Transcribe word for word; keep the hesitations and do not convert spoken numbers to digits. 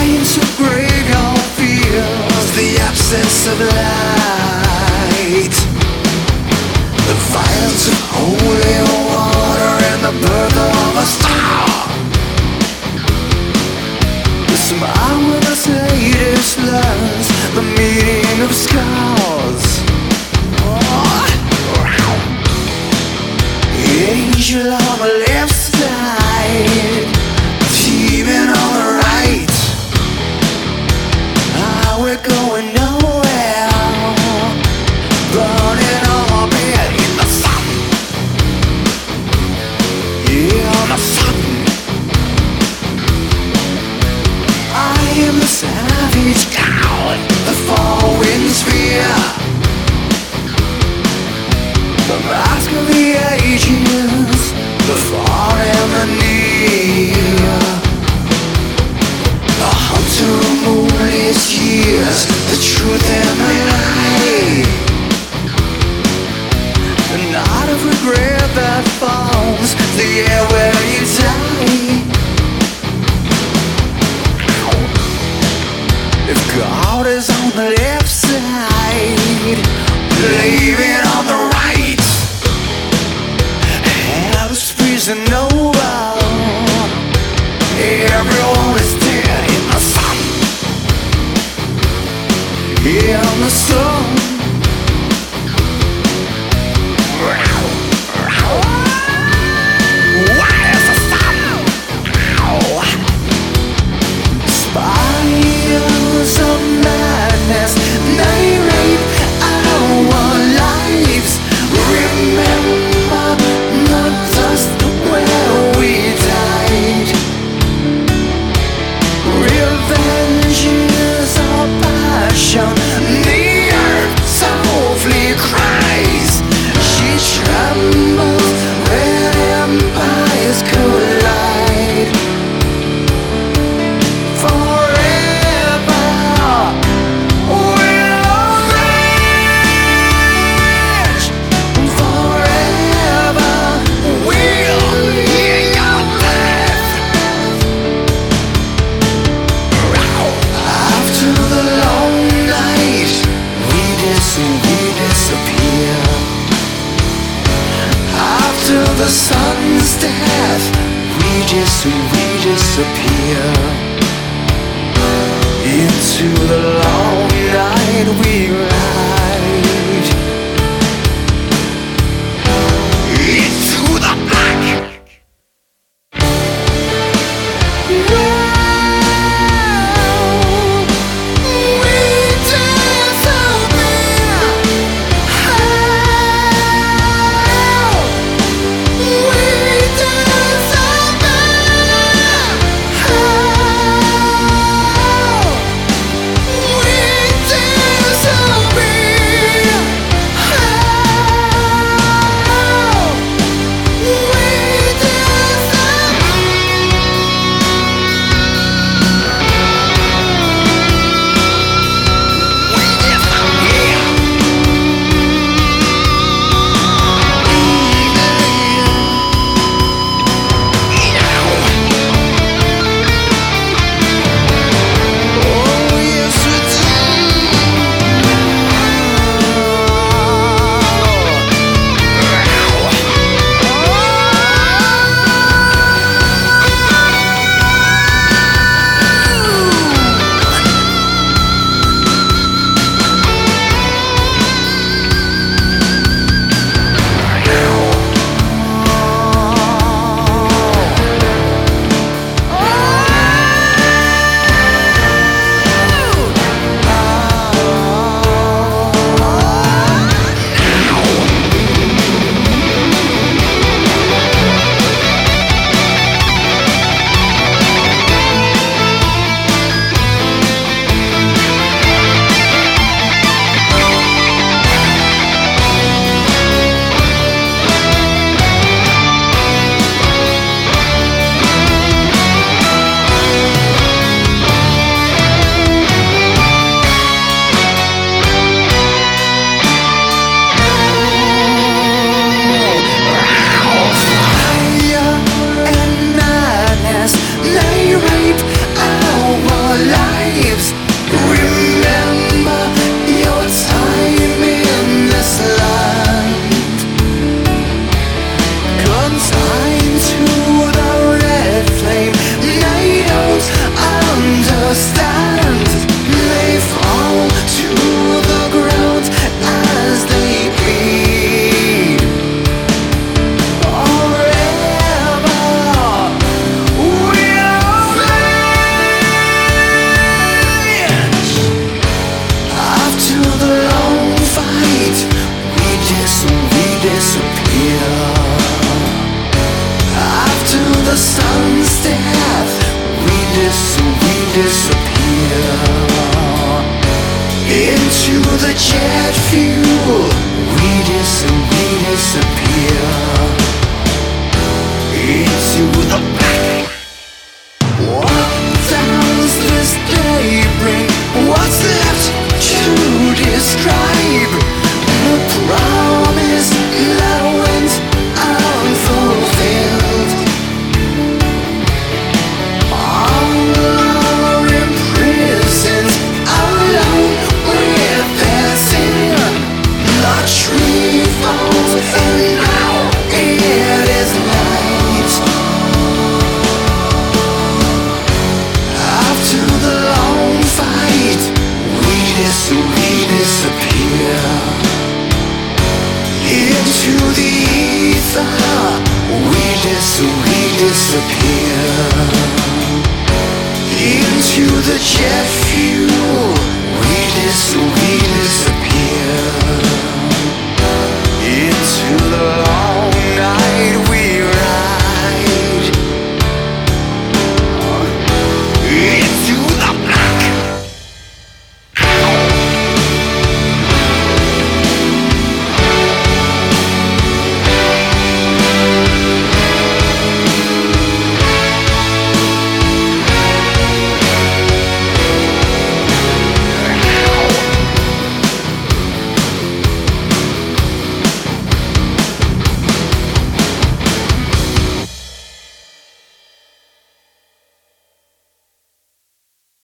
into graveyard fields, the absence of light, the violence of holy water and the birth of a star. Some eyewitness latest lands, the meaning of scars. Oh. Angel on the left side, demon on the right. Ah, we're going nowhere, burning on our bed in the sun. Yeah, the sun. I am the savage coward, the four winds fear, the mask of the ages, the far and the near, the hunter of moonless years, the truth and the lie, the night of regret that falls, the air where you die. If God is on the left side, believing on the right, hell is freezing over, everyone is dead in the sun, in the sun. Why is the sun? Spirals of madness, they rape our lives. Remember the dust where we died. Revenge is our passion. The earth softly cries. She trembles when empires collide. Forever we'll rage. Forever we'll hear your death. After the long night, we dis we disappear. After the sun's death, we dis we disappear. Into the long night we ride, into the black. We disappear. the jet fuel, we dis we disappear into the black. What does this day bring? What's left to describe? A promise that went unfulfilled. All our imprisoned, alone with their sin. The tree falls and now it is light. After the long fight, we dis we disappear into the ether. We dis we disappear into the jet fuel. We dis we